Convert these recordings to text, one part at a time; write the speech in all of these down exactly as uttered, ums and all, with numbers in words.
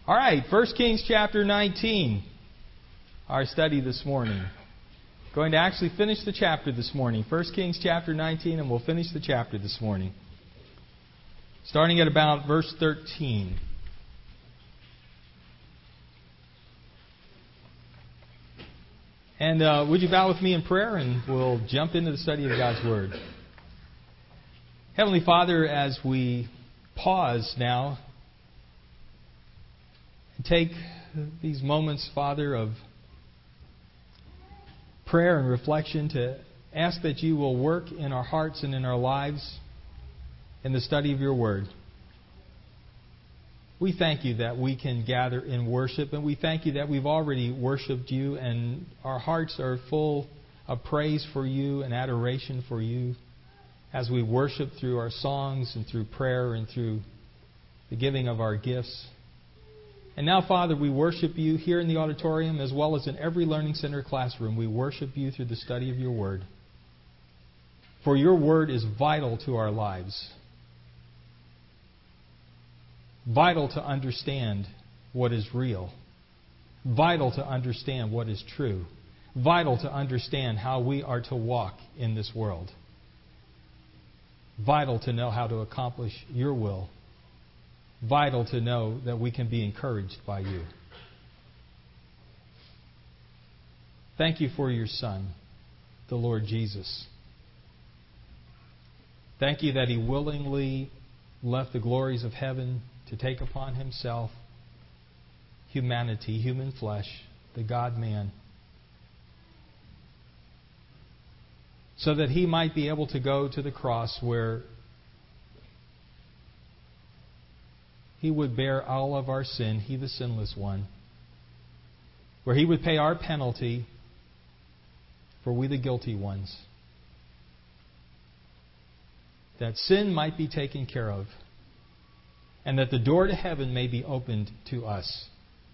All right, First Kings chapter nineteen, our study this morning. Going to actually finish the chapter this morning. First Kings chapter nineteen, and we'll finish the chapter this morning. Starting at about verse thirteen. And uh, would you bow with me in prayer, and we'll jump into the study of God's Word. Heavenly Father, as we pause now, and take these moments, Father, of prayer and reflection to ask that you will work in our hearts and in our lives in the study of your Word. We thank you that we can gather in worship, and we thank you that we've already worshipped you, and our hearts are full of praise for you and adoration for you as we worship through our songs and through prayer and through the giving of our gifts. And now, Father, we worship you here in the auditorium as well as in every Learning Center classroom. We worship you through the study of your Word. For your Word is vital to our lives. Vital to understand what is real. Vital to understand what is true. Vital to understand how we are to walk in this world. Vital to know how to accomplish your will. Vital to know that we can be encouraged by you. Thank you for your Son, the Lord Jesus. Thank you that He willingly left the glories of heaven to take upon Himself humanity, human flesh, the God-man, so that He might be able to go to the cross where He would bear all of our sin, He the sinless one, where He would pay our penalty for we the guilty ones, that sin might be taken care of, and that the door to heaven may be opened to us.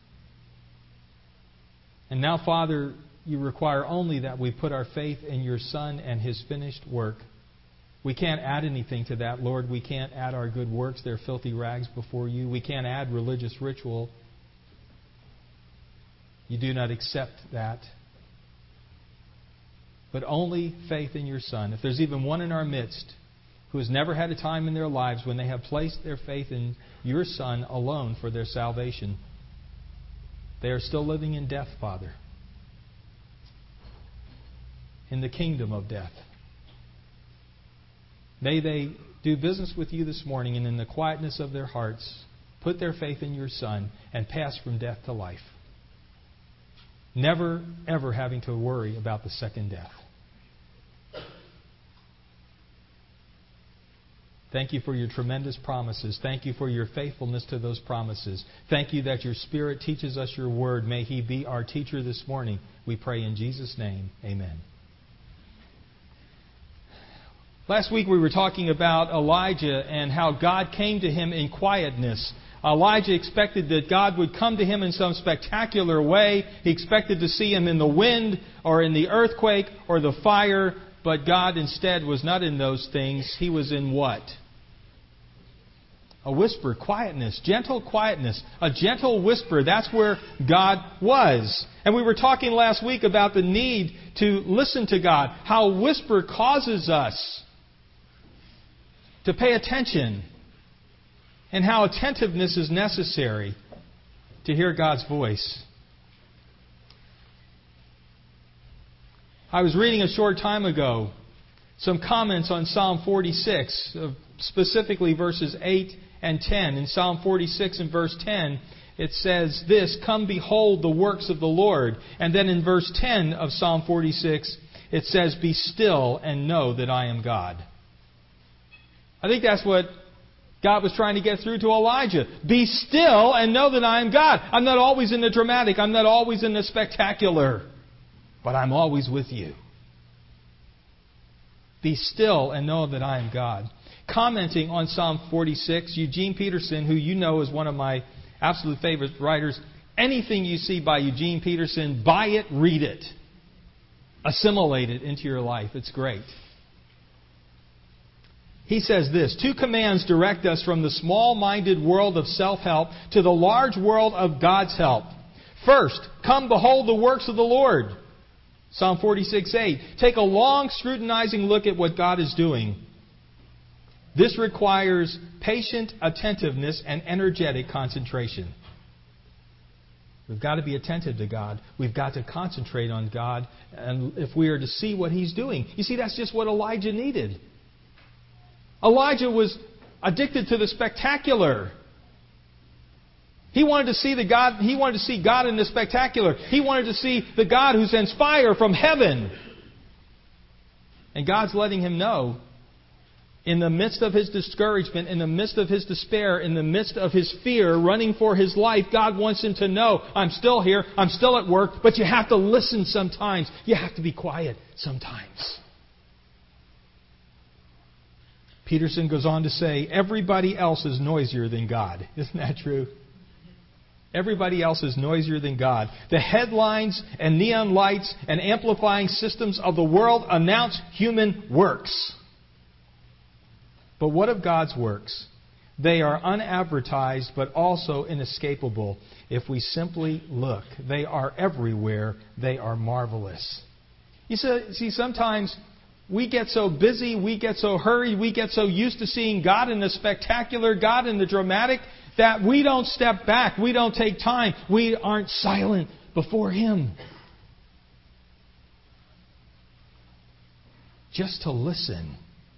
And now, Father, you require only that we put our faith in your Son and His finished work. We can't add anything to that, Lord. We can't add our good works. They're filthy rags before you. We can't add religious ritual. You do not accept that. But only faith in your Son. If there's even one in our midst who has never had a time in their lives when they have placed their faith in your Son alone for their salvation, they are still living in death, Father. In the kingdom of death. May they do business with you this morning, and in the quietness of their hearts, put their faith in your Son and pass from death to life. Never, ever having to worry about the second death. Thank you for your tremendous promises. Thank you for your faithfulness to those promises. Thank you that your Spirit teaches us your word. May He be our teacher this morning. We pray in Jesus' name. Amen. Last week we were talking about Elijah and how God came to him in quietness. Elijah expected that God would come to him in some spectacular way. He expected to see Him in the wind or in the earthquake or the fire. But God instead was not in those things. He was in what? A whisper, quietness, gentle quietness, a gentle whisper. That's where God was. And we were talking last week about the need to listen to God. How a whisper causes us to pay attention. And how attentiveness is necessary to hear God's voice. I was reading a short time ago some comments on Psalm forty-six, specifically verses eight and ten. In Psalm forty-six and verse ten, it says this, "Come behold the works of the Lord." And then in verse ten of Psalm forty-six, it says, "Be still and know that I am God." I think that's what God was trying to get through to Elijah. Be still and know that I am God. I'm not always in the dramatic. I'm not always in the spectacular. But I'm always with you. Be still and know that I am God. Commenting on Psalm forty-six, Eugene Peterson, who you know is one of my absolute favorite writers, anything you see by Eugene Peterson, buy it, read it. Assimilate it into your life. It's great. He says this, two commands direct us from the small-minded world of self-help to the large world of God's help. First, come behold the works of the Lord. Psalm forty-six eight. Take a long scrutinizing look at what God is doing. This requires patient attentiveness and energetic concentration. We've got to be attentive to God. We've got to concentrate on God, and if we are to see what He's doing. You see, that's just what Elijah needed. Elijah was addicted to the spectacular. He wanted to see the God, he wanted to see God in the spectacular. He wanted to see the God who sends fire from heaven. And God's letting him know, in the midst of his discouragement, in the midst of his despair, in the midst of his fear, running for his life, God wants him to know, I'm still here, I'm still at work, but you have to listen sometimes. You have to be quiet sometimes. Peterson goes on to say, everybody else is noisier than God. Isn't that true? Everybody else is noisier than God. The headlines and neon lights and amplifying systems of the world announce human works. But what of God's works? They are unadvertised but also inescapable if we simply look. They are everywhere. They are marvelous. You see, sometimes we get so busy, we get so hurried, we get so used to seeing God in the spectacular, God in the dramatic, that we don't step back, we don't take time, we aren't silent before Him. Just to listen.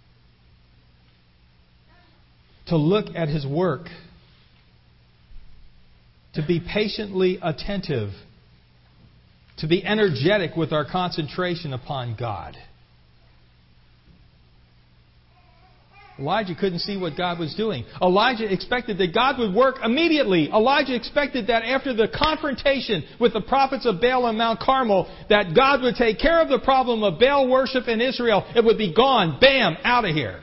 To look at His work. To be patiently attentive. To be energetic with our concentration upon God. Elijah couldn't see what God was doing. Elijah expected that God would work immediately. Elijah expected that after the confrontation with the prophets of Baal on Mount Carmel, that God would take care of the problem of Baal worship in Israel. It would be gone. Bam! Out of here.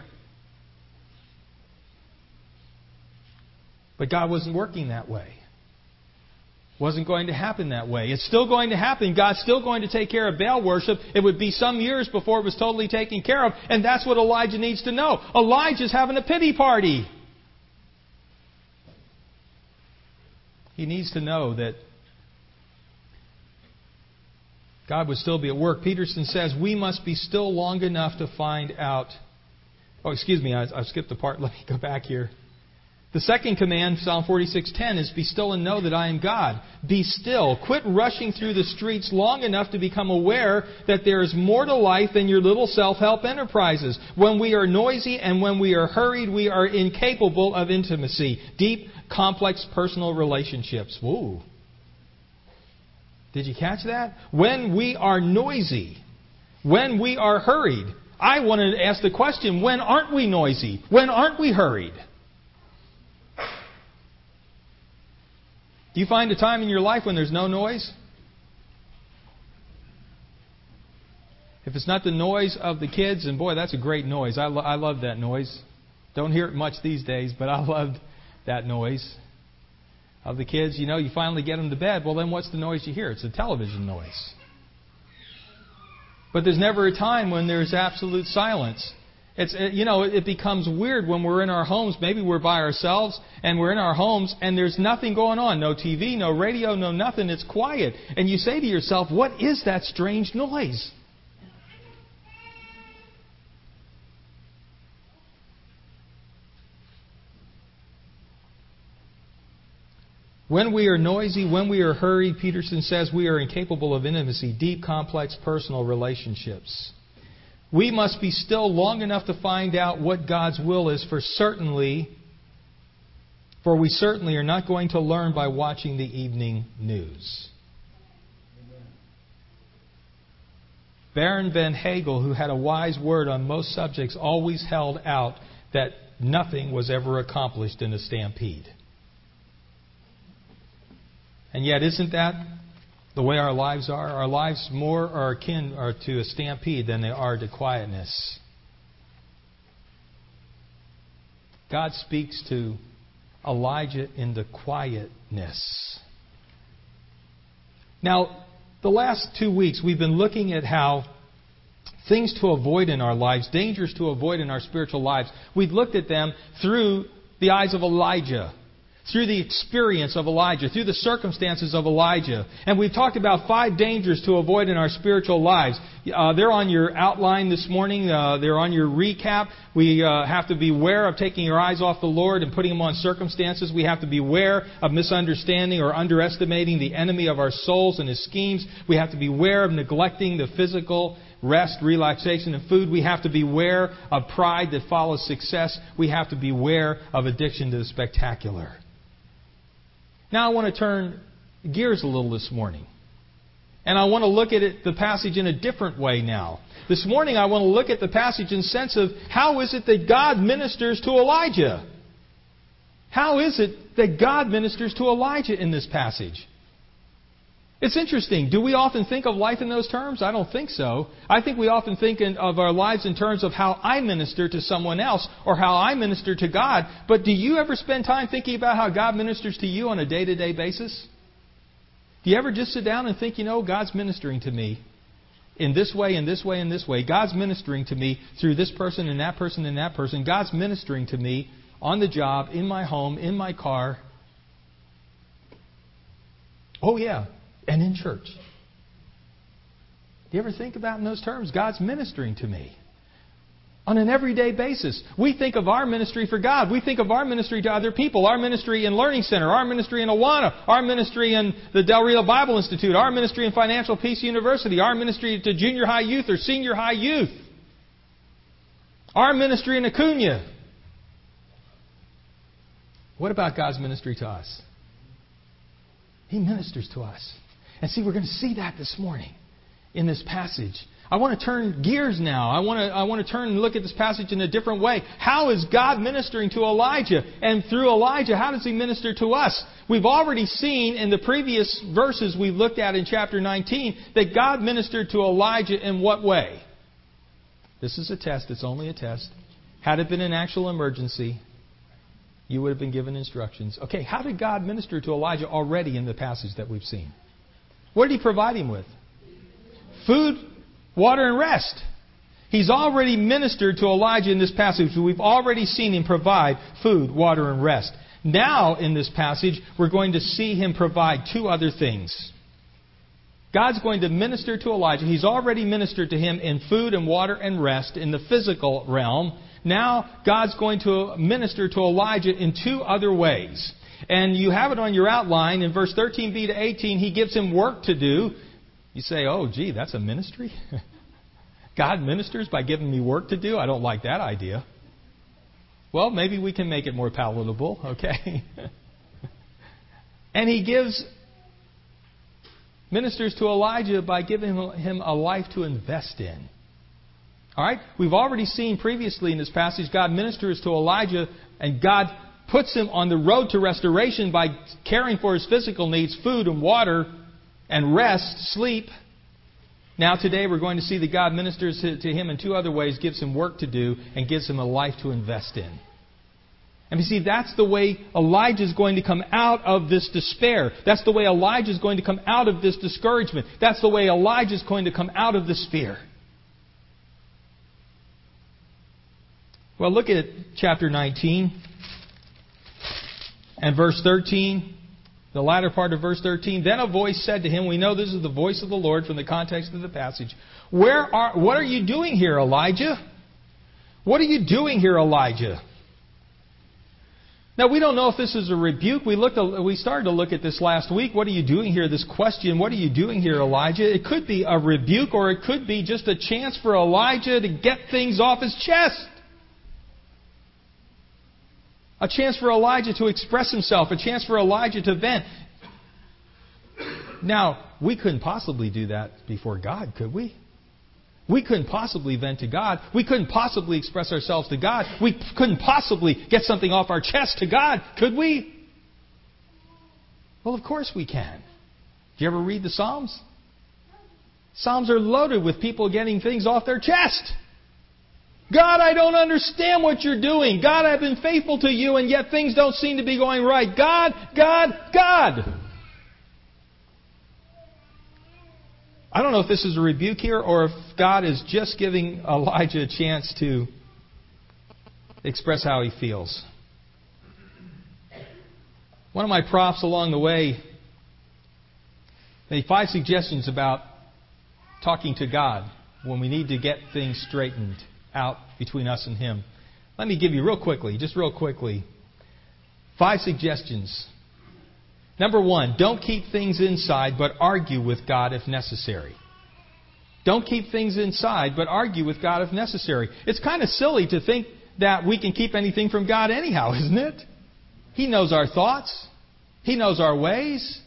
But God wasn't working that way. Wasn't going to happen that way. It's still going to happen. God's still going to take care of Baal worship. It would be some years before it was totally taken care of. And that's what Elijah needs to know. Elijah's having a pity party. He needs to know that God would still be at work. Peterson says we must be still long enough to find out. Oh, excuse me, I, I skipped a part. Let me go back here. The second command, Psalm forty-six ten, is be still and know that I am God. Be still. Quit rushing through the streets long enough to become aware that there is more to life than your little self-help enterprises. When we are noisy and when we are hurried, we are incapable of intimacy. Deep, complex personal relationships. Woo. Did you catch that? When we are noisy, when we are hurried. I wanted to ask the question, when aren't we noisy? When aren't we hurried? Do you find a time in your life when there's no noise? If it's not the noise of the kids, and boy, that's a great noise. I, lo- I love that noise. Don't hear it much these days, but I loved that noise of the kids. You know, you finally get them to bed. Well, then what's the noise you hear? It's a television noise. But there's never a time when there's absolute silence. It's, you know, it becomes weird when we're in our homes. Maybe we're by ourselves and we're in our homes and there's nothing going on. No T V, no radio, no nothing. It's quiet. And you say to yourself, what is that strange noise? When we are noisy, when we are hurried, Peterson says we are incapable of intimacy, deep, complex, personal relationships. We must be still long enough to find out what God's will is, for certainly, for we certainly are not going to learn by watching the evening news. Baron van Hagel, who had a wise word on most subjects, always held out that nothing was ever accomplished in a stampede. And yet, isn't that the way our lives are? Our lives more are akin are to a stampede than they are to quietness. God speaks to Elijah in the quietness. Now, the last two weeks we've been looking at how things to avoid in our lives, dangers to avoid in our spiritual lives. We've looked at them through the eyes of Elijah, through the experience of Elijah, through the circumstances of Elijah. And we've talked about five dangers to avoid in our spiritual lives. Uh, they're on your outline this morning. Uh, they're on your recap. We uh, have to be aware of taking your eyes off the Lord and putting them on circumstances. We have to be aware of misunderstanding or underestimating the enemy of our souls and his schemes. We have to be aware of neglecting the physical rest, relaxation, and food. We have to beware of pride that follows success. We have to beware of addiction to the spectacular. Now I want to turn gears a little this morning. And I want to look at it, the passage in a different way now. This morning I want to look at the passage in the sense of how is it that God ministers to Elijah? How is it that God ministers to Elijah in this passage? It's interesting. Do we often think of life in those terms? I don't think so. I think we often think in, of our lives in terms of how I minister to someone else or how I minister to God. But do you ever spend time thinking about how God ministers to you on a day-to-day basis? Do you ever just sit down and think, you know, God's ministering to me in this way, in this way, in this way. God's ministering to me through this person and that person and that person. God's ministering to me on the job, in my home, in my car. Oh, yeah. And in church. Do you ever think about in those terms? God's ministering to me. On an everyday basis. We think of our ministry for God. We think of our ministry to other people. Our ministry in Learning Center. Our ministry in Awana. Our ministry in the Del Rio Bible Institute. Our ministry in Financial Peace University. Our ministry to junior high youth or senior high youth. Our ministry in Acuna. What about God's ministry to us? He ministers to us. And see, we're going to see that this morning in this passage. I want to turn gears now. I want to, I want to turn and look at this passage in a different way. How is God ministering to Elijah? And through Elijah, how does He minister to us? We've already seen in the previous verses we've looked at in chapter nineteen that God ministered to Elijah in what way? This is a test. It's only a test. Had it been an actual emergency, you would have been given instructions. Okay, how did God minister to Elijah already in the passage that we've seen? What did He provide him with? Food, water, and rest. He's already ministered to Elijah in this passage. We've already seen Him provide food, water, and rest. Now, in this passage, we're going to see Him provide two other things. God's going to minister to Elijah. He's already ministered to him in food and water and rest in the physical realm. Now, God's going to minister to Elijah in two other ways. And you have it on your outline. In verse thirteen b to eighteen, He gives him work to do. You say, oh, gee, that's a ministry? God ministers by giving me work to do? I don't like that idea. Well, maybe we can make it more palatable, okay? And He gives ministers to Elijah by giving him a life to invest in. All right? We've already seen previously in this passage, God ministers to Elijah and God puts him on the road to restoration by caring for his physical needs, food and water and rest, sleep. Now today we're going to see that God ministers to, to him in two other ways, gives him work to do and gives him a life to invest in. And you see, that's the way Elijah is going to come out of this despair. That's the way Elijah is going to come out of this discouragement. That's the way Elijah is going to come out of this fear. Well, look at chapter nineteen and verse thirteen. The latter part of verse thirteen. Then a voice said to him, we know this is the voice of the Lord from the context of the passage. Where are, what are you doing here, Elijah? What are you doing here, Elijah? Now, we don't know if this is a rebuke. We looked. We started to look at this last week. What are you doing here? This question, what are you doing here, Elijah? It could be a rebuke or it could be just a chance for Elijah to get things off his chest. A chance for Elijah to express himself. A chance for Elijah to vent. Now, we couldn't possibly do that before God, could we? We couldn't possibly vent to God. We couldn't possibly express ourselves to God. We couldn't possibly get something off our chest to God, could we? Well, of course we can. Do you ever read the Psalms? Psalms are loaded with people getting things off their chest. God, I don't understand what you're doing. God, I've been faithful to you, and yet things don't seem to be going right. God, God, God. I don't know if this is a rebuke here or if God is just giving Elijah a chance to express how he feels. One of my profs along the way made five suggestions about talking to God when we need to get things straightened out between us and Him. Let me give you real quickly, just real quickly, five suggestions. Number one, don't keep things inside, but argue with God if necessary. Don't keep things inside, but argue with God if necessary. It's kind of silly to think that we can keep anything from God anyhow, isn't it? He knows our thoughts. He knows our ways.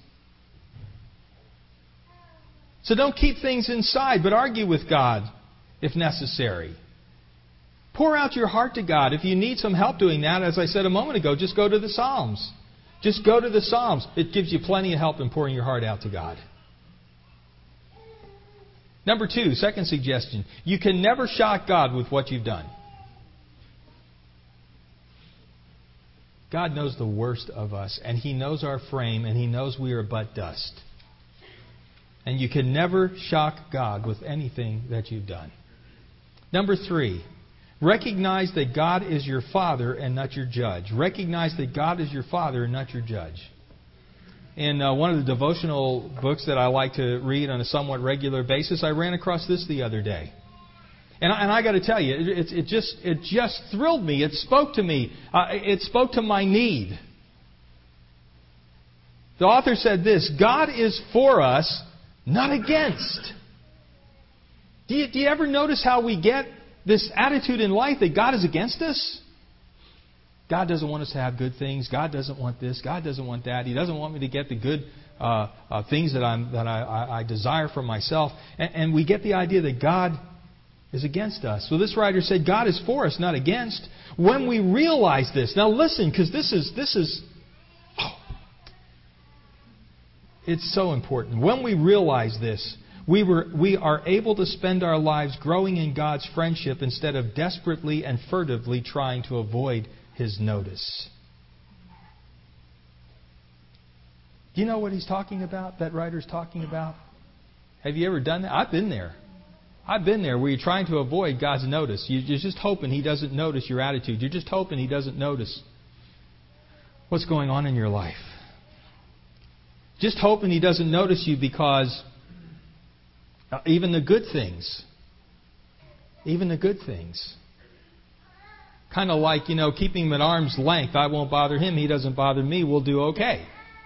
So don't keep things inside, but argue with God if necessary. Pour out your heart to God. If you need some help doing that, as I said a moment ago, just go to the Psalms. Just go to the Psalms. It gives you plenty of help in pouring your heart out to God. Number two, second suggestion. You can never shock God with what you've done. God knows the worst of us, and He knows our frame, and He knows we are but dust. And you can never shock God with anything that you've done. Number three, recognize that God is your Father and not your judge. Recognize that God is your Father and not your judge. In uh, one of the devotional books that I like to read on a somewhat regular basis, I ran across this the other day. And I, and I got to tell you, it, it, it just it just thrilled me. It spoke to me. Uh, it spoke to my need. The author said this: God is for us, not against. Do you, do you ever notice how we get this attitude in life that God is against us? God doesn't want us to have good things. God doesn't want this. God doesn't want that. He doesn't want me to get the good uh, uh, things that I'm that I, I, I desire for myself. And, and we get the idea that God is against us. So this writer said, God is for us, not against. When we realize this, now listen, because this is this is, oh, it's so important. When we realize this, we were we are able to spend our lives growing in God's friendship instead of desperately and furtively trying to avoid His notice. Do you know what he's talking about? That writer's talking about? Have you ever done that? I've been there. I've been there where you're trying to avoid God's notice. You're just hoping He doesn't notice your attitude. You're just hoping He doesn't notice what's going on in your life. Just hoping He doesn't notice you because even the good things, even the good things, kind of like, you know, keeping Him at arm's length. I won't bother Him. He doesn't bother me. We'll do okay.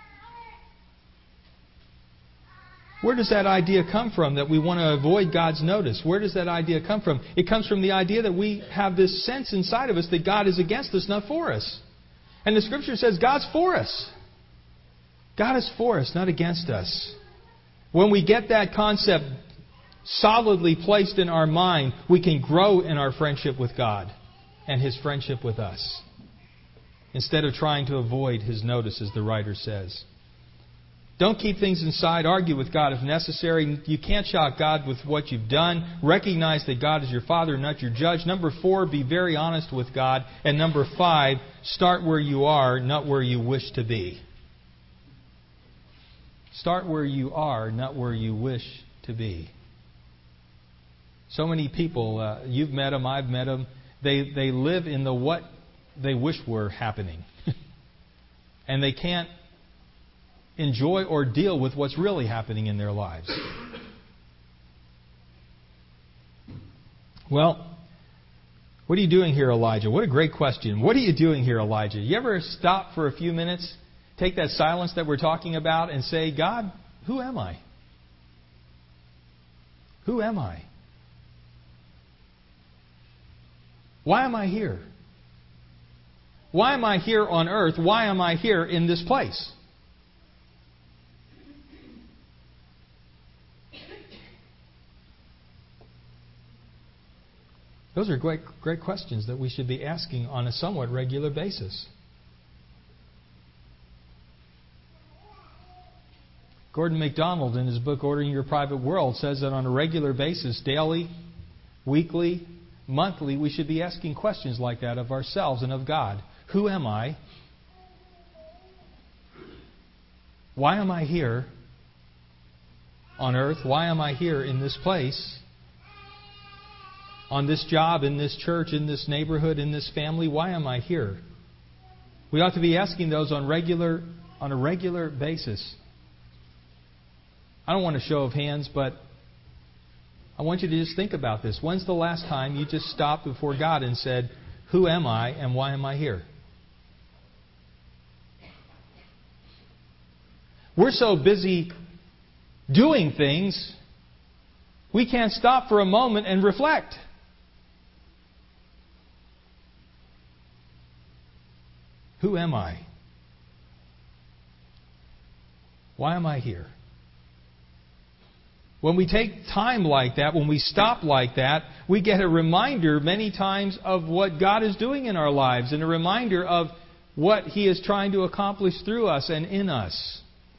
Where does that idea come from that we want to avoid God's notice? Where does that idea come from? It comes from the idea that we have this sense inside of us that God is against us, not for us. And the Scripture says God's for us. God is for us, not against us. When we get that concept solidly placed in our mind, we can grow in our friendship with God and His friendship with us, instead of trying to avoid His notice, as the writer says. Don't keep things inside. Argue with God if necessary. You can't shock God with what you've done. Recognize that God is your Father, not your judge. Number four, be very honest with God. And number five, start where you are, not where you wish to be. Start where you are, not where you wish to be. So many people, uh, you've met them, I've met them, they, they live in the what they wish were happening. And they can't enjoy or deal with what's really happening in their lives. Well, what are you doing here, Elijah? What a great question. What are you doing here, Elijah? You ever stop for a few minutes, take that silence that we're talking about, and say, God, who am I? Who am I? Why am I here? Why am I here on earth? Why am I here in this place? Those are great, great questions that we should be asking on a somewhat regular basis. Gordon MacDonald, in his book Ordering Your Private World, says that on a regular basis, daily, weekly, monthly, we should be asking questions like that of ourselves and of God. Who am I? Why am I here? on earth? Why am I here in this place? On this job, in this church, in this neighborhood, in this family? Why am I here? We ought to be asking those on regular, on a regular basis. I don't want a show of hands, but I want you to just think about this. When's the last time you just stopped before God and said, who am I and why am I here? We're so busy doing things, we can't stop for a moment and reflect. Who am I? Why am I here? When we take time like that, when we stop like that, we get a reminder many times of what God is doing in our lives and a reminder of what He is trying to accomplish through us and in us.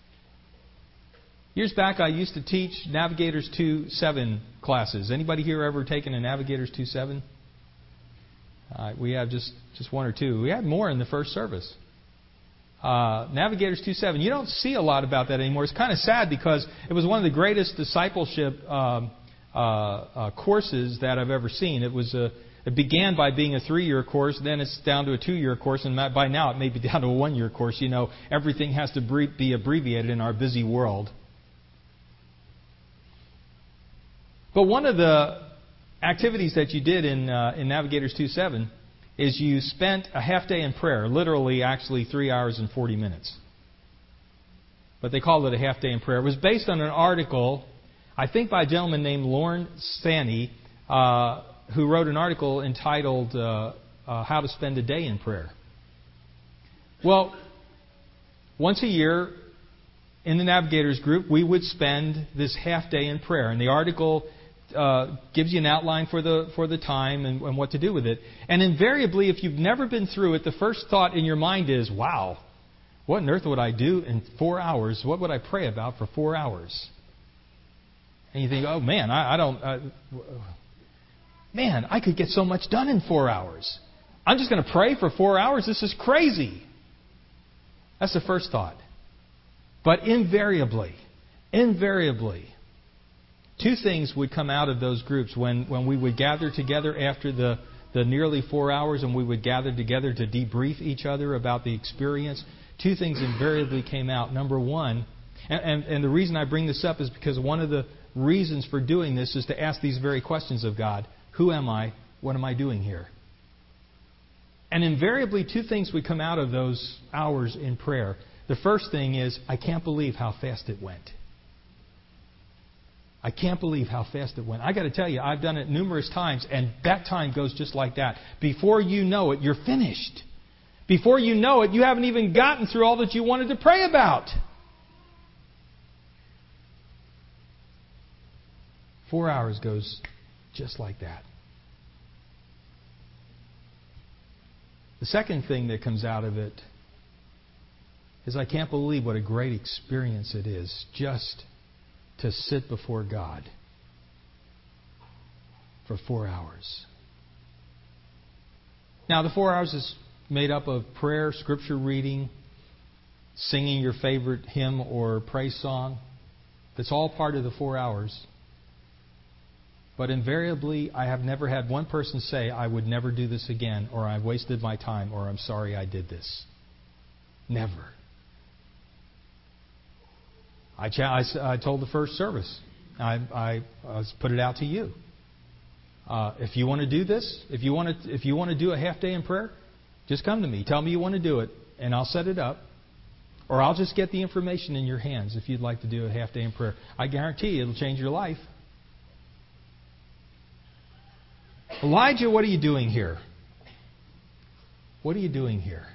Years back, I used to teach Navigators two seven classes. Anybody here ever taken a Navigators two seven? Uh, we have just, just one or two. We had more in the first service. Uh, Navigators two seven. You don't see a lot about that anymore. It's kind of sad because it was one of the greatest discipleship um, uh, uh, courses that I've ever seen. It was a, it began by being a three-year course, then it's down to a two-year course, and by now it may be down to a one-year course. You know, everything has to be abbreviated in our busy world. But one of the activities that you did in uh, in Navigators two seven is you spent a half day in prayer, literally actually three hours and forty minutes. But they called it a half day in prayer. It was based on an article, I think by a gentleman named Lorne Stanley, uh, who wrote an article entitled uh, uh, How to Spend a Day in Prayer. Well, once a year in the Navigators group, we would spend this half day in prayer. And the article Uh, gives you an outline for the for the time and, and what to do with it. And invariably, if you've never been through it, the first thought in your mind is, wow, what on earth would I do in four hours? What would I pray about for four hours? And you think, oh man, I, I don't, uh, man, I could get so much done in four hours. I'm just going to pray for four hours? This is crazy. That's the first thought. But invariably, invariably, two things would come out of those groups when, when we would gather together after the, the nearly four hours and we would gather together to debrief each other about the experience. Two things invariably came out. Number one, and, and, and the reason I bring this up is because one of the reasons for doing this is to ask these very questions of God. Who am I? What am I doing here? And invariably two things would come out of those hours in prayer. The first thing is, I can't believe how fast it went. I can't believe how fast it went. I got to tell you, I've done it numerous times, and that time goes just like that. Before you know it, you're finished. Before you know it, you haven't even gotten through all that you wanted to pray about. Four hours goes just like that. The second thing that comes out of it is I can't believe what a great experience it is just to sit before God for four hours. Now, the four hours is made up of prayer, scripture reading, singing your favorite hymn or praise song. That's all part of the four hours. But invariably, I have never had one person say, I would never do this again, or I've wasted my time, or I'm sorry I did this. Never. I, ch- I, I told the first service, I, I, I put it out to you. Uh, if you want to do this, if you want to, if you want to do a half day in prayer, just come to me. Tell me you want to do it, and I'll set it up. Or I'll just get the information in your hands if you'd like to do a half day in prayer. I guarantee you it'll change your life. Elijah, what are you doing here? What are you doing here?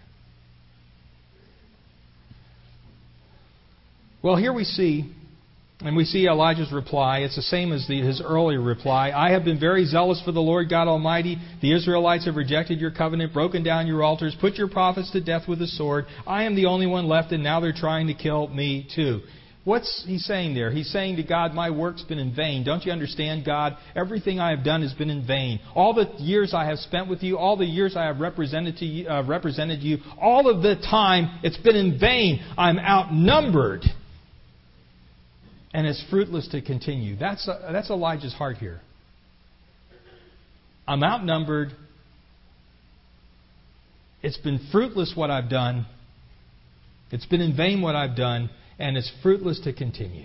Well, here we see, and we see Elijah's reply. It's the same as the, his earlier reply. I have been very zealous for the Lord God Almighty. The Israelites have rejected your covenant, broken down your altars, put your prophets to death with the sword. I am the only one left, and now they're trying to kill me too. What's he saying there? He's saying to God, my work's been in vain. Don't you understand, God? Everything I have done has been in vain. All the years I have spent with you, all the years I have represented to you, uh, represented you, all of the time, it's been in vain. I'm outnumbered. and it's fruitless to continue. That's, that's Elijah's heart here. I'm outnumbered. It's been fruitless what I've done. It's been in vain what I've done, and it's fruitless to continue.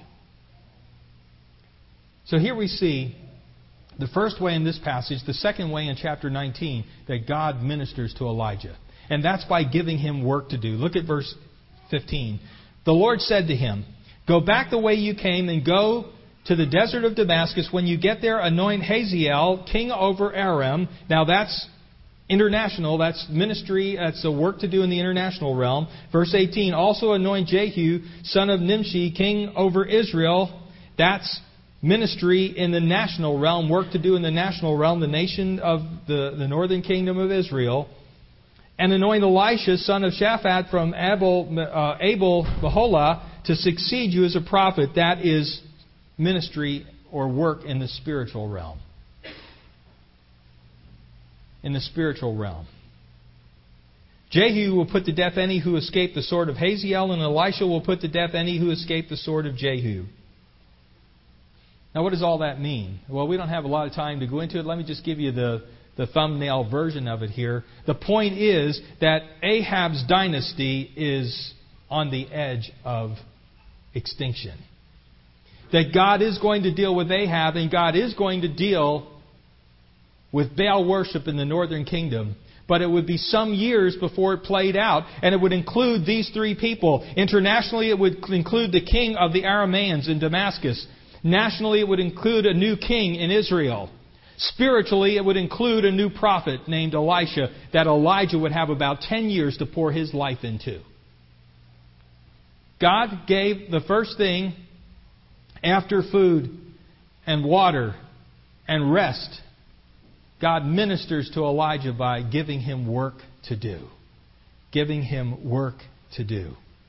So here we see the first way in this passage, the second way in chapter nineteen, that God ministers to Elijah. And that's by giving him work to do. Look at verse fifteen. The Lord said to him, "Go back the way you came and go to the desert of Damascus. When you get there, anoint Hazael, king over Aram." Now that's international. That's ministry. That's a work to do in the international realm. Verse eighteen. "Also anoint Jehu, son of Nimshi, king over Israel." That's ministry in the national realm. Work to do in the national realm. The nation of the, the northern kingdom of Israel. "And anoint Elisha, son of Shaphat, from Abel, uh, Abel Meholah, to succeed you as a prophet." That is ministry or work in the spiritual realm. In the spiritual realm. "Jehu will put to death any who escape the sword of Hazael, and Elisha will put to death any who escape the sword of Jehu." Now, what does all that mean? Well, we don't have a lot of time to go into it. Let me just give you the, the thumbnail version of it here. The point is that Ahab's dynasty is on the edge of extinction. That God is going to deal with Ahab, and God is going to deal with Baal worship in the northern kingdom. But it would be some years before it played out, and it would include these three people. Internationally, it would include the king of the Arameans in Damascus. Nationally, it would include a new king in Israel. Spiritually, it would include a new prophet named Elisha that Elijah would have about ten years to pour his life into. God gave the first thing after food and water and rest. God ministers to Elijah by giving him work to do. Giving him work to do.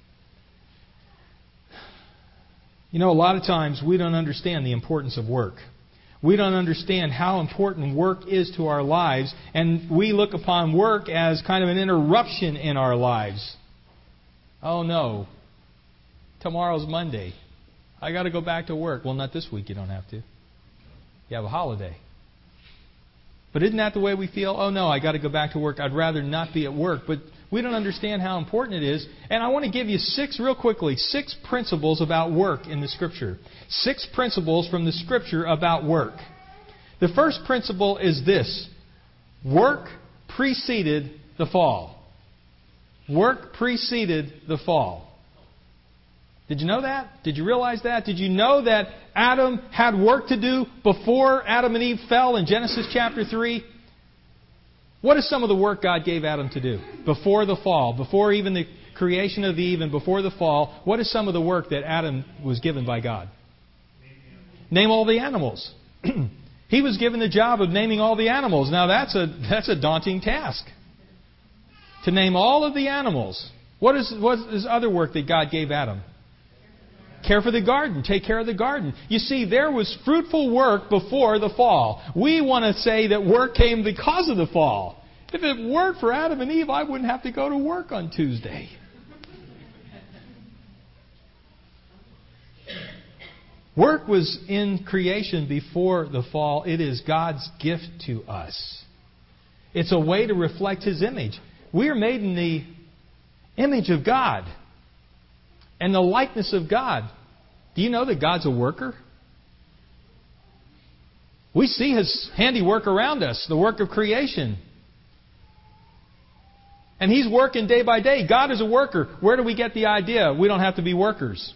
You know, a lot of times we don't understand the importance of work. We don't understand how important work is to our lives, and we look upon work as kind of an interruption in our lives. Oh no, tomorrow's Monday. I got to go back to work. Well, not this week, you don't have to. You have a holiday. But isn't that the way we feel? Oh no, I got to go back to work. I'd rather not be at work. But we don't understand how important it is. And I want to give you six, real quickly, six principles about work in the Scripture. Six principles from the Scripture about work. The first principle is this. Work preceded the fall. Work preceded the fall. Did you know that? Did you realize that? Did you know that Adam had work to do before Adam and Eve fell in Genesis chapter three? What is some of the work God gave Adam to do before the fall, before even the creation of Eve and before the fall? What is some of the work that Adam was given by God? Name all the animals. He was given the job of naming all the animals. Now that's a that's a daunting task. To name all of the animals. What is what is other work that God gave Adam? Care for the garden. Take care of the garden. You see, there was fruitful work before the fall. We want to say that work came because of the fall. If it weren't for Adam and Eve, I wouldn't have to go to work on Tuesday. Work was in creation before the fall. It is God's gift to us. It's a way to reflect His image. We are made in the image of God and the likeness of God. Do you know that God's a worker? We see His handiwork around us, the work of creation. And He's working day by day. God is a worker. Where do we get the idea we don't have to be workers?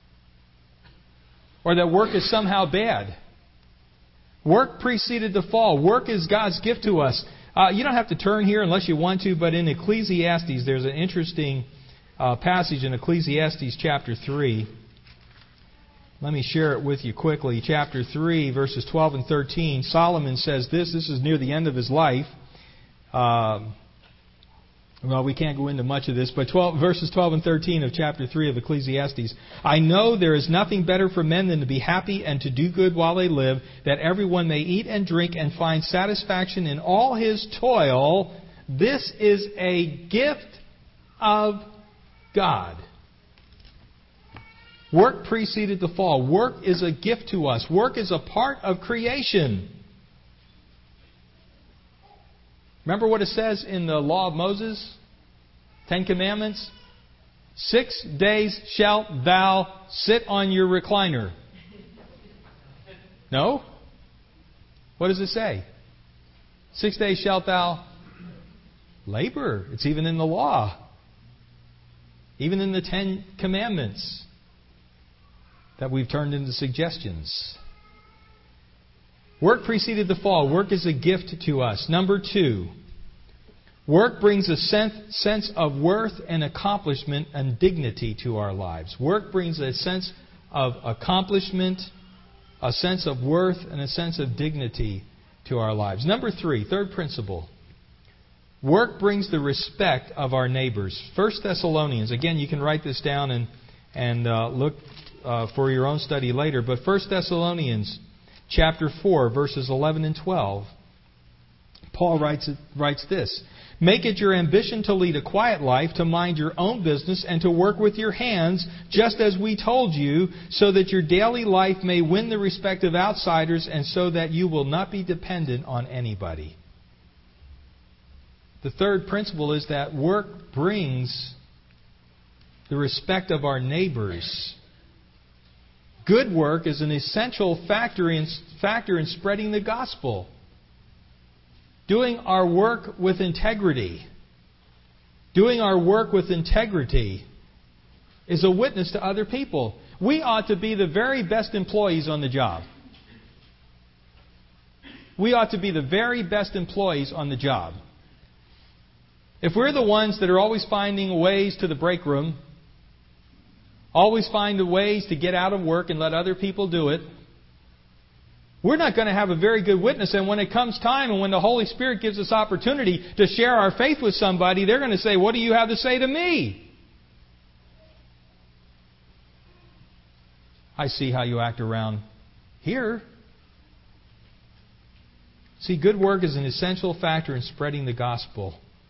Or that work is somehow bad? Work preceded the fall. Work is God's gift to us. Uh, you don't have to turn here unless you want to, but in Ecclesiastes, there's an interesting uh, passage in Ecclesiastes chapter three. Let me share it with you quickly. Chapter three, verses twelve and thirteen. Solomon says this. This is near the end of his life. Uh, well, we can't go into much of this, but twelve, verses twelve and thirteen of chapter three of Ecclesiastes. "I know there is nothing better for men than to be happy and to do good while they live, that everyone may eat and drink and find satisfaction in all his toil. This is a gift of God." Work preceded the fall. Work is a gift to us. Work is a part of creation. Remember what it says in the law of Moses? Ten Commandments? Six days shalt thou sit on your recliner. No? What does it say? Six days shalt thou labor. It's even in the law. Even in the Ten Commandments that we've turned into suggestions. Work preceded the fall. Work is a gift to us. Number two, work brings a sense of worth and accomplishment and dignity to our lives. Work brings a sense of accomplishment, a sense of worth, and a sense of dignity to our lives. Number three, third principle. Work brings the respect of our neighbors. First Thessalonians, again, you can write this down and, and uh, look uh, for your own study later. But First Thessalonians chapter four, verses eleven and twelve, Paul writes, writes this. Make it your ambition to lead a quiet life, to mind your own business, and to work with your hands, just as we told you, so that your daily life may win the respect of outsiders, and so that you will not be dependent on anybody. The third principle is that work brings the respect of our neighbors. Good work is an essential factor in, factor in spreading the gospel. Doing our work with integrity. Doing our work with integrity is a witness to other people. We ought to be the very best employees on the job. We ought to be the very best employees on the job. If we're the ones that are always finding ways to the break room, always find the ways to get out of work and let other people do it, we're not going to have a very good witness. And when it comes time and when the Holy Spirit gives us opportunity to share our faith with somebody, they're going to say, "What do you have to say to me?" I see how you act around here. See, good work is an essential factor in spreading the gospel.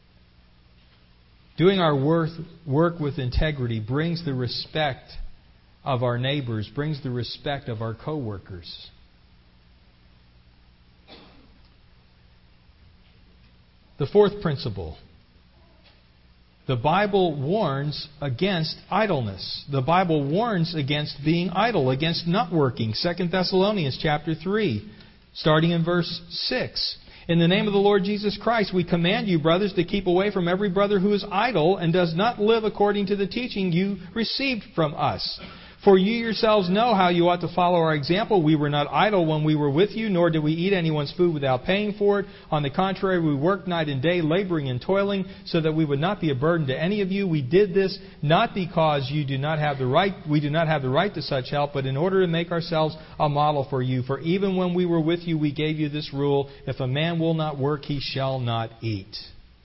Doing our work with integrity brings the respect of our neighbors, brings the respect of our co-workers. The fourth principle. The Bible warns against idleness. The Bible warns against being idle, against not working. Second Thessalonians chapter three, starting in verse six. In the name of the Lord Jesus Christ, we command you, brothers, to keep away from every brother who is idle and does not live according to the teaching you received from us. For you yourselves know how you ought to follow our example. We were not idle when we were with you, nor did we eat anyone's food without paying for it. On the contrary, we worked night and day, laboring and toiling, so that we would not be a burden to any of you. We did this not because you do not have the right, we do not have the right to such help, but in order to make ourselves a model for you. For even when we were with you, we gave you this rule: if a man will not work, he shall not eat.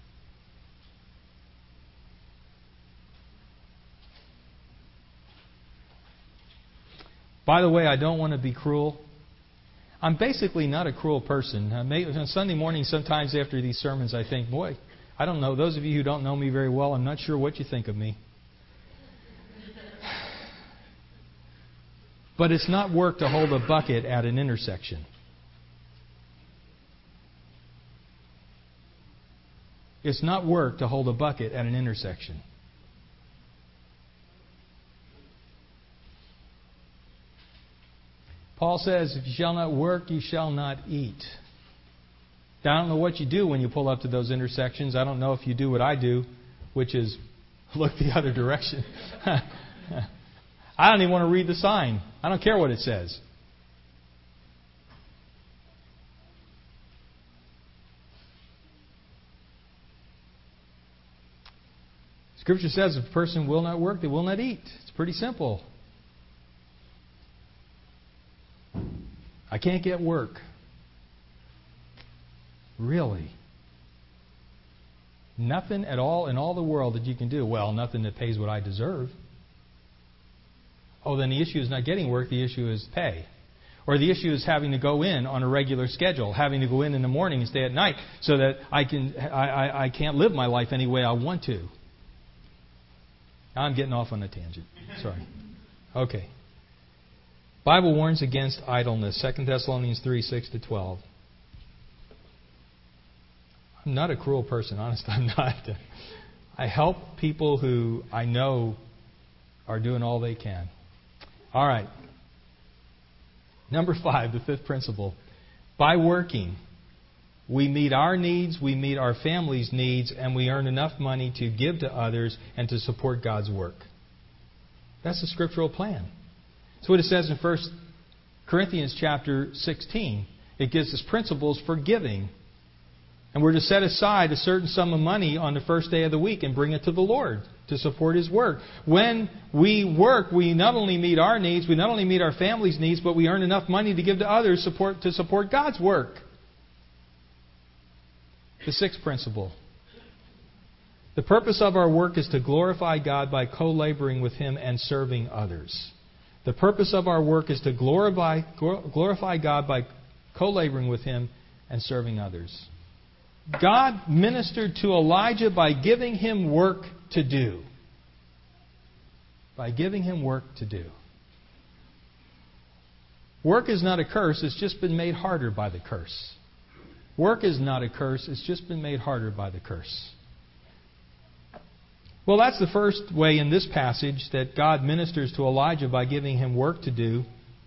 By the way, I don't want to be cruel. I'm basically not a cruel person. Uh, maybe on Sunday morning, sometimes after these sermons, I think, boy, I don't know. Those of you who don't know me very well, I'm not sure what you think of me. But it's not work to hold a bucket at an intersection. It's not work to hold a bucket at an intersection. Paul says, if you shall not work, you shall not eat. Now, I don't know what you do when you pull up to those intersections. I don't know if you do what I do, which is look the other direction. I don't even want to read the sign. I don't care what it says. Scripture says if a person will not work, they will not eat. It's pretty simple. I can't get work. Really? Nothing at all in all the world that you can do. Well, nothing that pays what I deserve. Oh, then the issue is not getting work. The issue is pay. Or the issue is having to go in on a regular schedule, having to go in in the morning and stay at night so that I can I, I, I can't live my life any way I want to. Now I'm getting off on a tangent. Sorry. Okay. Bible warns against idleness. Second Thessalonians three, six to twelve. I'm not a cruel person, honest. I'm not. I help people who I know are doing all they can. All right. Number five, the fifth principle. By working, we meet our needs, we meet our family's needs, and we earn enough money to give to others and to support God's work. That's the scriptural plan. That's what it says in First Corinthians chapter sixteen. It gives us principles for giving. And we're to set aside a certain sum of money on the first day of the week and bring it to the Lord to support His work. When we work, we not only meet our needs, we not only meet our family's needs, but we earn enough money to give to others support to support God's work. The sixth principle. The purpose of our work is to glorify God by co-laboring with Him and serving others. The purpose of our work is to glorify, glorify God by co-laboring with Him and serving others. God ministered to Elijah by giving him work to do. By giving him work to do. Work is not a curse, it's just been made harder by the curse. Work is not a curse, it's just been made harder by the curse. Well, that's the first way in this passage that God ministers to Elijah by giving him work to do.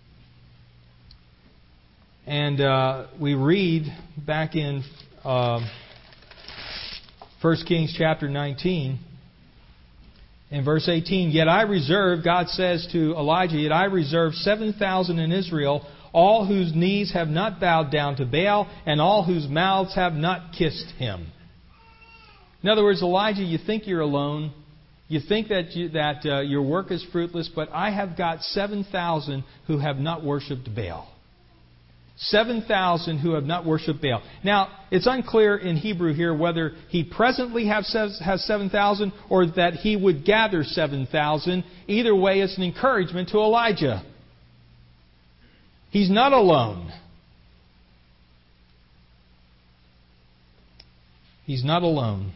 And uh, we read back in uh, First Kings chapter nineteen, in verse eighteen, Yet I reserve, God says to Elijah, Yet I reserve seven thousand in Israel, all whose knees have not bowed down to Baal, and all whose mouths have not kissed him. In other words, Elijah, you think you're alone. You think that you, that uh, your work is fruitless, but I have got seven thousand who have not worshipped Baal. seven thousand who have not worshipped Baal. Now, it's unclear in Hebrew here whether he presently has, has seven thousand or that he would gather seven thousand. Either way, it's an encouragement to Elijah. He's not alone. He's not alone.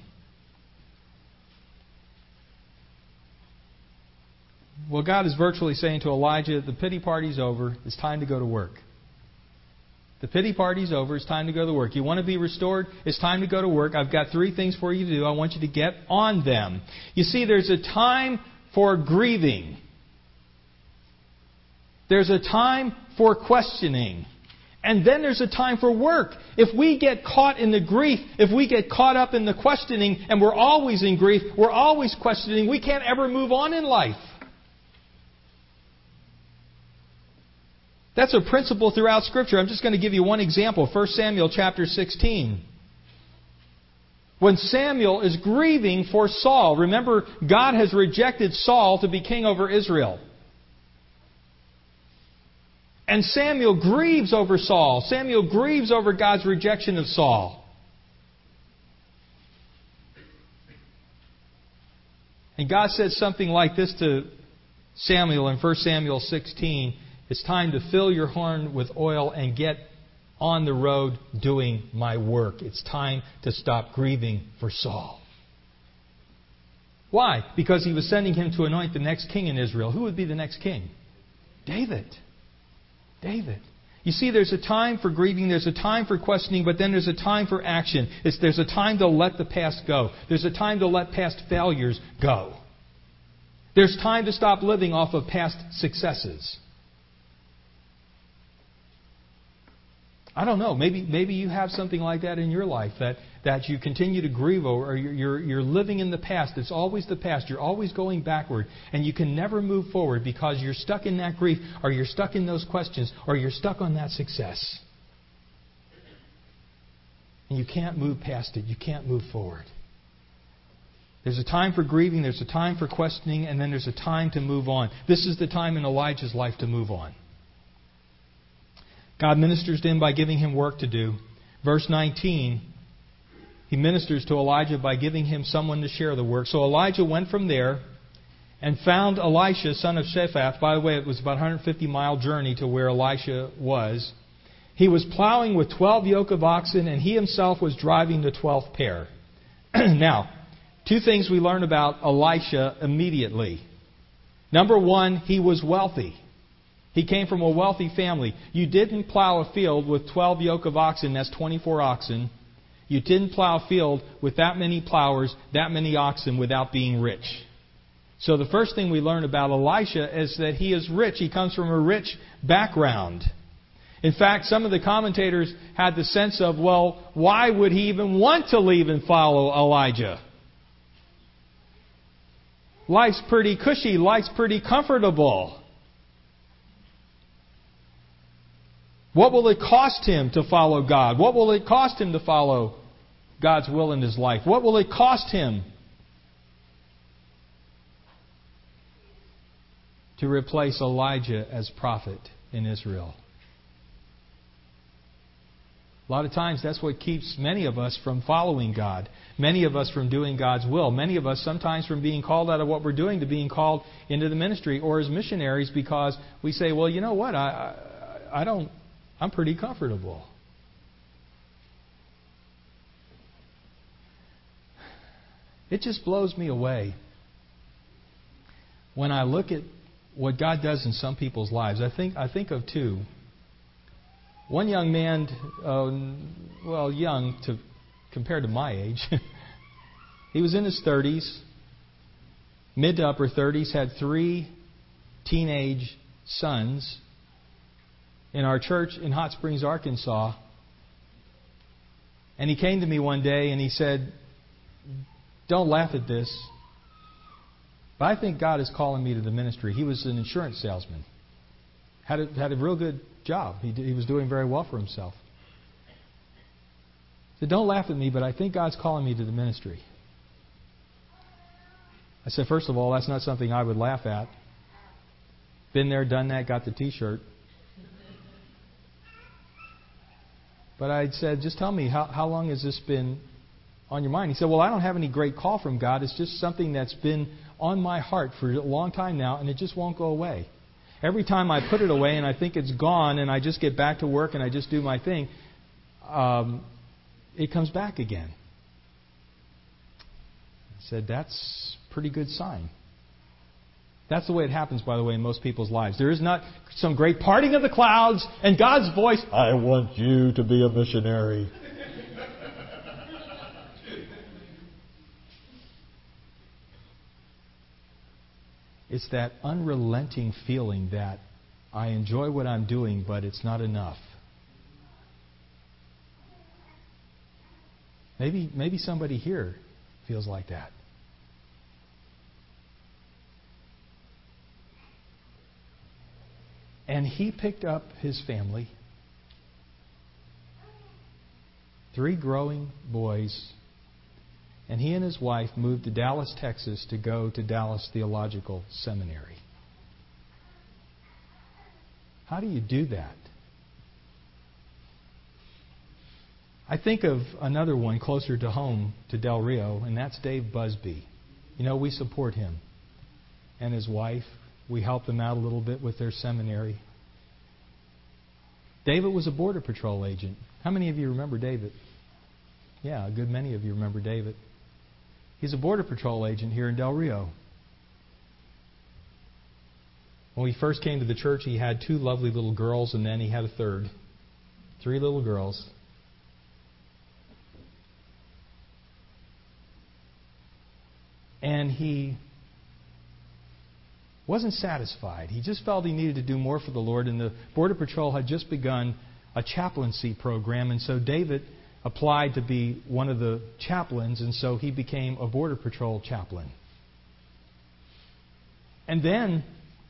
Well, God is virtually saying to Elijah, the pity party's over. It's time to go to work. The pity party's over. It's time to go to work. You want to be restored? It's time to go to work. I've got three things for you to do. I want you to get on them. You see, there's a time for grieving. There's a time for questioning. And then there's a time for work. If we get caught in the grief, if we get caught up in the questioning, and we're always in grief, we're always questioning, we can't ever move on in life. That's a principle throughout Scripture. I'm just going to give you one example. First Samuel chapter sixteen. When Samuel is grieving for Saul. Remember, God has rejected Saul to be king over Israel. And Samuel grieves over Saul. Samuel grieves over God's rejection of Saul. And God said something like this to Samuel in First Samuel sixteen. It's time to fill your horn with oil and get on the road doing my work. It's time to stop grieving for Saul. Why? Because he was sending him to anoint the next king in Israel. Who would be the next king? David. David. You see, there's a time for grieving, there's a time for questioning, but then there's a time for action. It's, there's a time to let the past go. There's a time to let past failures go. There's time to stop living off of past successes. I don't know. Maybe maybe you have something like that in your life that, that you continue to grieve over, or you're you're living in the past. It's always the past. You're always going backward, and you can never move forward because you're stuck in that grief, or you're stuck in those questions, or you're stuck on that success. And you can't move past it. You can't move forward. There's a time for grieving, there's a time for questioning, and then there's a time to move on. This is the time in Elijah's life to move on. God ministers to him by giving him work to do. Verse nineteen, He ministers to Elijah by giving him someone to share the work. So Elijah went from there and found Elisha, son of Shaphat. By the way, it was about a one hundred fifty mile journey to where Elisha was. He was plowing with twelve yoke of oxen, and he himself was driving the twelfth pair. Now, two things we learn about Elisha immediately. Number one, he was wealthy. He came from a wealthy family. You didn't plow a field with twelve yoke of oxen, that's twenty-four oxen. You didn't plow a field with that many plowers, that many oxen, without being rich. So the first thing we learn about Elisha is that he is rich. He comes from a rich background. In fact, some of the commentators had the sense of, well, why would he even want to leave and follow Elijah? Life's pretty cushy. Life's pretty comfortable. What will it cost him to follow God? What will it cost him to follow God's will in his life? What will it cost him to replace Elijah as prophet in Israel? A lot of times that's what keeps many of us from following God. Many of us from doing God's will. Many of us sometimes from being called out of what we're doing to being called into the ministry or as missionaries, because we say, well, you know what, I, I, I don't, I'm pretty comfortable. It just blows me away when I look at what God does in some people's lives. I think I think of two. One young man, uh, well, young to compared to my age, he was in his thirties, mid to upper thirties, had three teenage sons in our church in Hot Springs, Arkansas. And he came to me one day and he said, "Don't laugh at this, but I think God is calling me to the ministry." He was an insurance salesman. Had a, had a real good job. He, he was doing very well for himself. He said, "Don't laugh at me, but I think God's calling me to the ministry." I said, first of all, that's not something I would laugh at. Been there, done that, got the T-shirt. But I said, just tell me, how, how long has this been on your mind? He said, well, I don't have any great call from God. It's just something that's been on my heart for a long time now, and it just won't go away. Every time I put it away and I think it's gone and I just get back to work and I just do my thing, um, it comes back again. I said, that's a pretty good sign. That's the way it happens, by the way, in most people's lives. There is not some great parting of the clouds and God's voice, "I want you to be a missionary." It's that unrelenting feeling that I enjoy what I'm doing, but it's not enough. Maybe, maybe somebody here feels like that. And he picked up his family, three growing boys, and he and his wife moved to Dallas, Texas to go to Dallas Theological Seminary. How do you do that? I think of another one closer to home, to Del Rio, and that's Dave Busby. You know, we support him and his wife. We help them out a little bit with their seminary. David was a Border Patrol agent. How many of you remember David? Yeah, a good many of you remember David. He's a Border Patrol agent here in Del Rio. When he first came to the church, he had two lovely little girls, and then he had a third. Three little girls. And he wasn't satisfied. He just felt he needed to do more for the Lord, and the Border Patrol had just begun a chaplaincy program, and so David applied to be one of the chaplains, and so he became a Border Patrol chaplain. And then,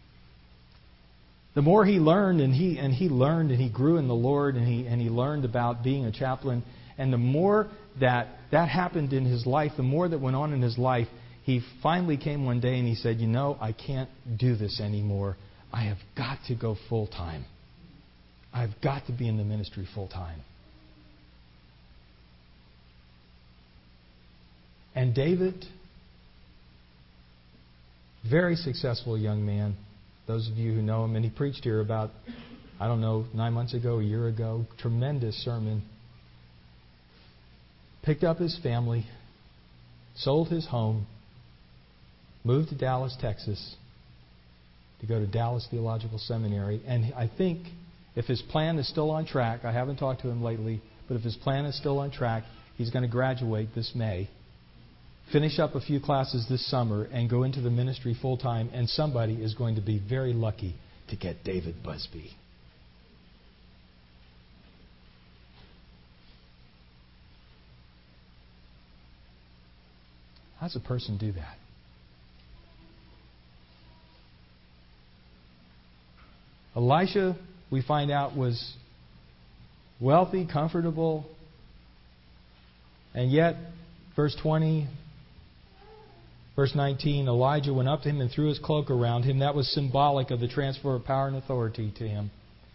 the more he learned, and he and he learned, and he grew in the Lord, and he and he learned about being a chaplain, and the more that that happened in his life, the more that went on in his life, he finally came one day and he said, "You know, I can't do this anymore. I have got to go full time. I've got to be in the ministry full time." And David, very successful young man, those of you who know him, and he preached here about, I don't know, nine months ago, a year ago, tremendous sermon. Picked up his family, sold his home, moved to Dallas, Texas, to go to Dallas Theological Seminary. And I think if his plan is still on track, I haven't talked to him lately, but if his plan is still on track, he's going to graduate this May, finish up a few classes this summer, and go into the ministry full time. And somebody is going to be very lucky to get David Busby. How does a person do that? Elisha, we find out, was wealthy, comfortable, and yet, verse twenty, verse nineteen, Elijah went up to him and threw his cloak around him. That was symbolic of the transfer of power and authority to him.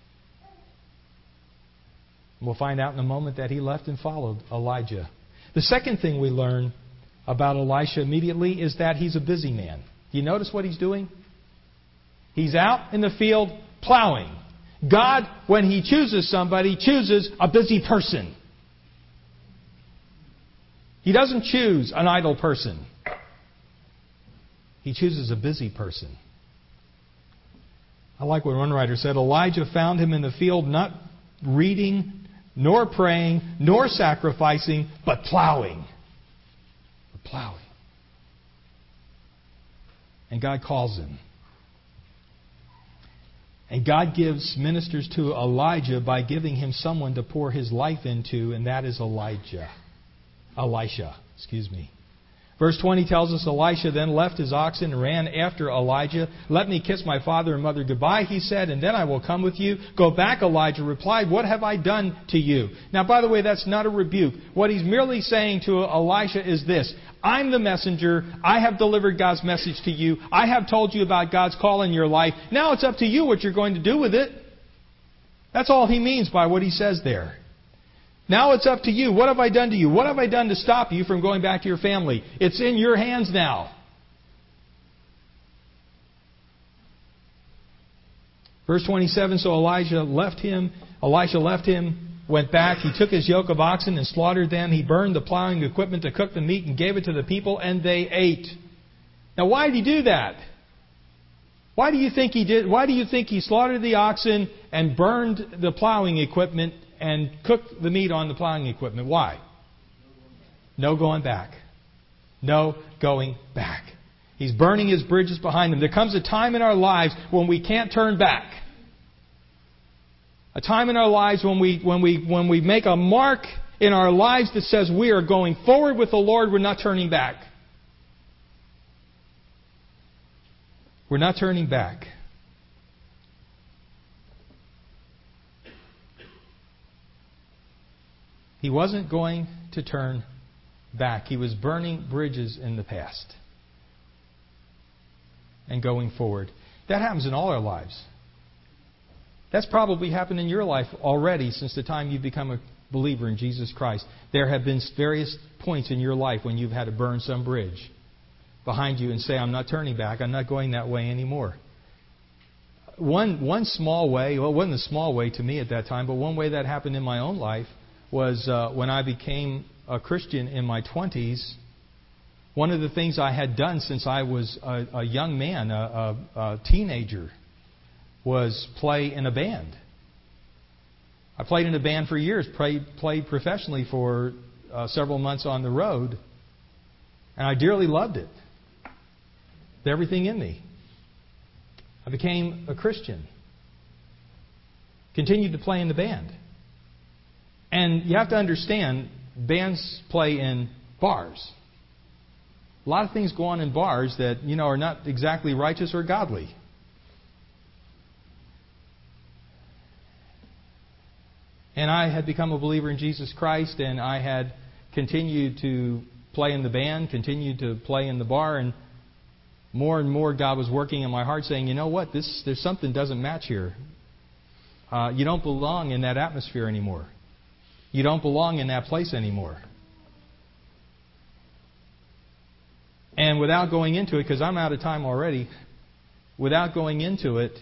And we'll find out in a moment that he left and followed Elijah. The second thing we learn about Elisha immediately is that he's a busy man. Do you notice what he's doing? He's out in the field plowing. God, when He chooses somebody, chooses a busy person. He doesn't choose an idle person. He chooses a busy person. I like what one writer said. Elijah found him in the field not reading, nor praying, nor sacrificing, but plowing. But plowing. And God calls him. And God gives ministers to Elijah by giving him someone to pour his life into, and that is Elijah. Elisha, excuse me. Verse twenty tells us Elisha then left his oxen and ran after Elijah. Let me kiss my father and mother goodbye, he said, and then I will come with you. Go back, Elijah replied. What have I done to you? Now, by the way, that's not a rebuke. What he's merely saying to Elisha is this. I'm the messenger. I have delivered God's message to you. I have told you about God's call in your life. Now it's up to you what you're going to do with it. That's all he means by what he says there. Now it's up to you. What have I done to you? What have I done to stop you from going back to your family? It's in your hands now. Verse twenty-seven, so Elijah left him. Elisha left him, went back. He took his yoke of oxen and slaughtered them. He burned the plowing equipment to cook the meat and gave it to the people, and they ate. Now, why did he do that? Why do you think he did? Why do you think he slaughtered the oxen and burned the plowing equipment and cooked the meat on the plowing equipment? Why? No going back. No going back. He's burning his bridges behind him. There comes a time in our lives when we can't turn back. A time in our lives when we when we when we make a mark in our lives that says we are going forward with the Lord, we're not turning back. We're not turning back. He wasn't going to turn back. He was burning bridges in the past and going forward. That happens in all our lives. That's probably happened in your life already since the time you've become a believer in Jesus Christ. There have been various points in your life when you've had to burn some bridge behind you and say, I'm not turning back. I'm not going that way anymore. One, one small way, well, it wasn't a small way to me at that time, but one way that happened in my own life was uh, when I became a Christian in my twenties. One of the things I had done since I was a, a young man, a, a, a teenager, was play in a band. I played in a band for years, played, played professionally for uh, several months on the road, and I dearly loved it. With everything in me. I became a Christian. Continued to play in the band. And you have to understand, bands play in bars. A lot of things go on in bars that, you know, are not exactly righteous or godly. And I had become a believer in Jesus Christ, and I had continued to play in the band, continued to play in the bar, and more and more God was working in my heart saying, you know what, this there's something doesn't match here. Uh, you don't belong in that atmosphere anymore. You don't belong in that place anymore. And without going into it, because I'm out of time already, without going into it,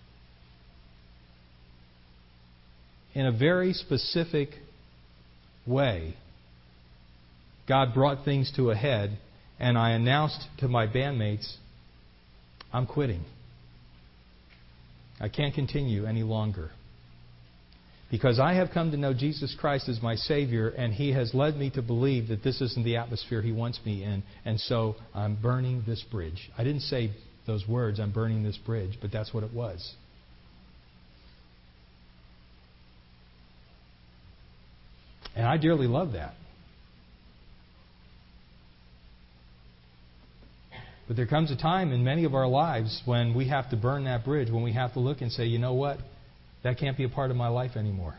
in a very specific way, God brought things to a head, and I announced to my bandmates, I'm quitting. I can't continue any longer. Because I have come to know Jesus Christ as my Savior, and He has led me to believe that this isn't the atmosphere He wants me in, and so I'm burning this bridge. I didn't say those words, I'm burning this bridge, but that's what it was. And I dearly love that. But there comes a time in many of our lives when we have to burn that bridge, when we have to look and say, you know what? That can't be a part of my life anymore.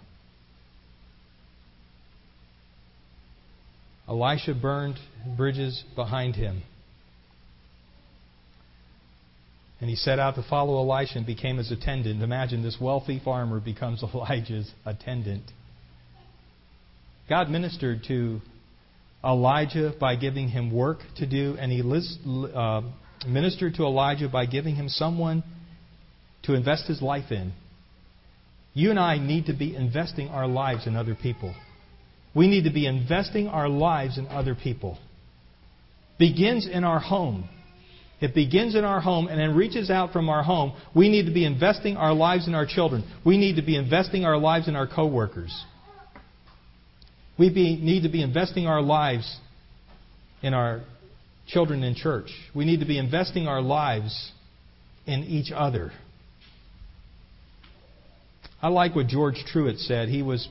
Elisha burned bridges behind him. And he set out to follow Elisha and became his attendant. Imagine this wealthy farmer becomes Elijah's attendant. God ministered to Elijah by giving him work to do, and He uh, ministered to Elijah by giving him someone to invest his life in. You and I need to be investing our lives in other people. We need to be investing our lives in other people. Begins in our home. It begins in our home and then reaches out from our home. We need to be investing our lives in our children. We need to be investing our lives in our coworkers. We be, need to be investing our lives in our children in church. We need to be investing our lives in each other. I like what George Truett said. He was,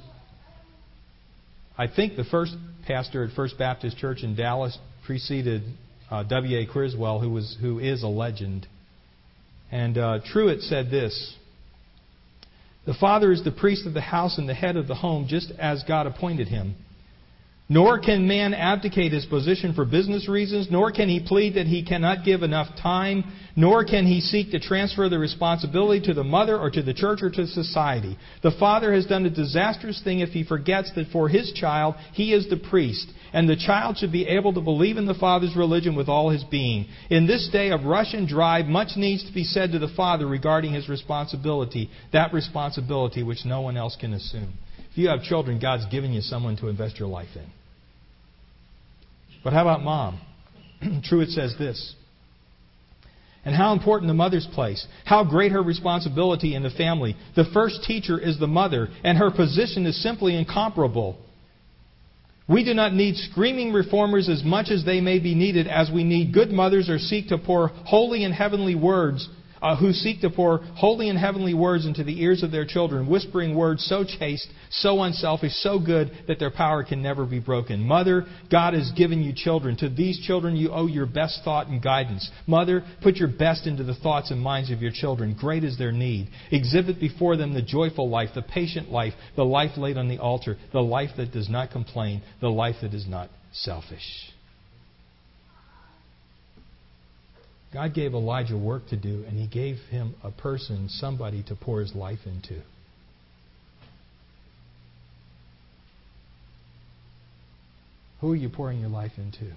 I think, the first pastor at First Baptist Church in Dallas, preceded uh, W A Criswell, who was who is a legend. And uh, Truett said this: "The father is the priest of the house and the head of the home, just as God appointed him. Nor can man abdicate his position for business reasons, nor can he plead that he cannot give enough time, nor can he seek to transfer the responsibility to the mother or to the church or to society. The father has done a disastrous thing if he forgets that for his child he is the priest, and the child should be able to believe in the father's religion with all his being. In this day of rush and drive, much needs to be said to the father regarding his responsibility, that responsibility which no one else can assume." If you have children, God's given you someone to invest your life in. But how about mom? Truett says this: "And how important the mother's place. How great her responsibility in the family. The first teacher is the mother, and her position is simply incomparable. We do not need screaming reformers as much as they may be needed, as we need good mothers or seek to pour holy and heavenly words, uh, who seek to pour holy and heavenly words into the ears of their children, whispering words so chaste, so unselfish, so good that their power can never be broken. Mother, God has given you children. To these children you owe your best thought and guidance. Mother, put your best into the thoughts and minds of your children. Great is their need. Exhibit before them the joyful life, the patient life, the life laid on the altar, the life that does not complain, the life that is not selfish." God gave Elijah work to do, and He gave him a person, somebody to pour his life into. Who are you pouring your life into?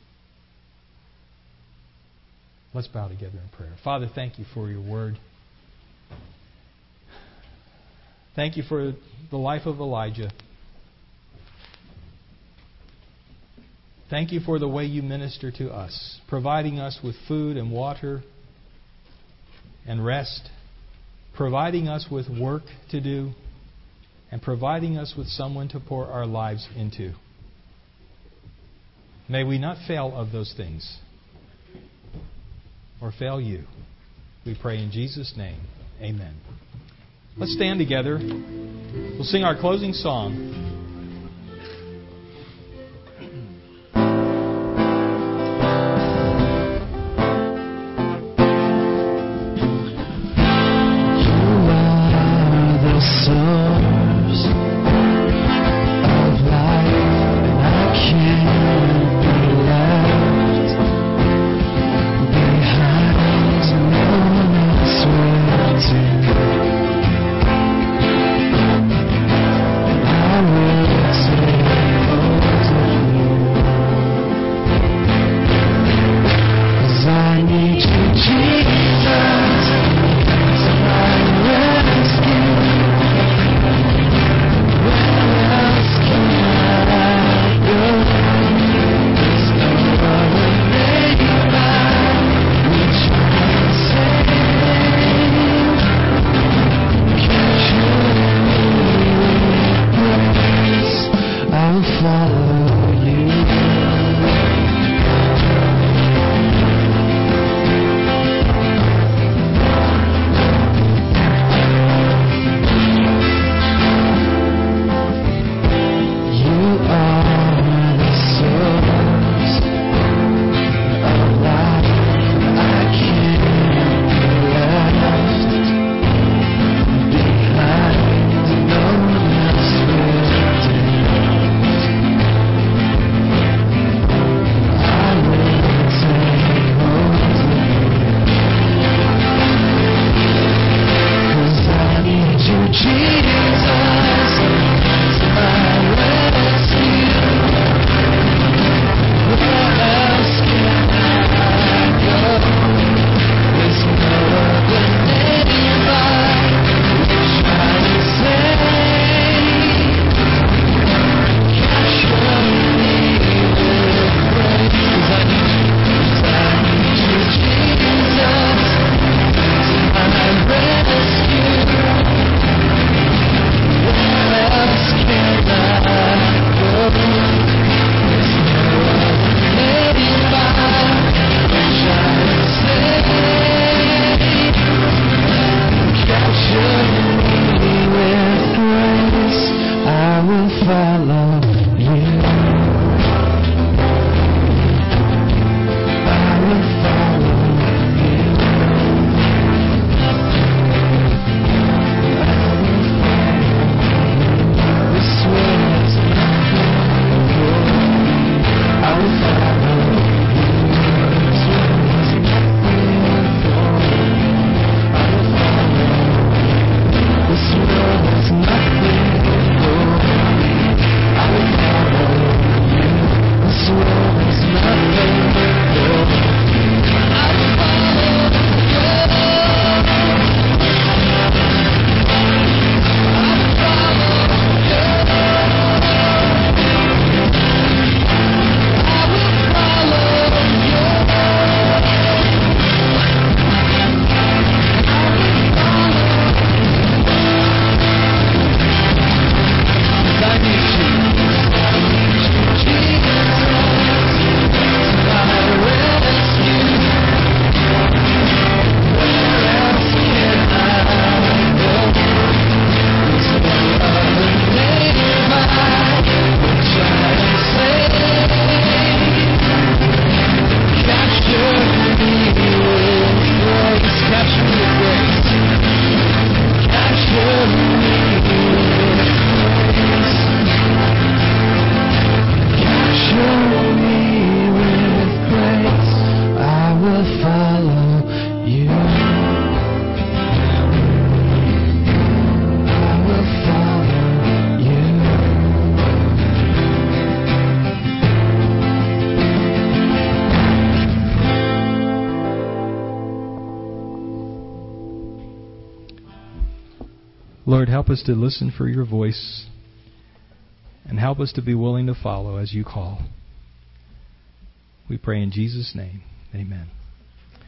Let's bow together in prayer. Father, thank You for Your word. Thank You for the life of Elijah. Thank You for the way You minister to us, providing us with food and water and rest, providing us with work to do, and providing us with someone to pour our lives into. May we not fail of those things or fail You. We pray in Jesus' name. Amen. Let's stand together. We'll sing our closing song. I Lord, help us to listen for your voice and help us to be willing to follow as you call. We pray in Jesus' name. Amen.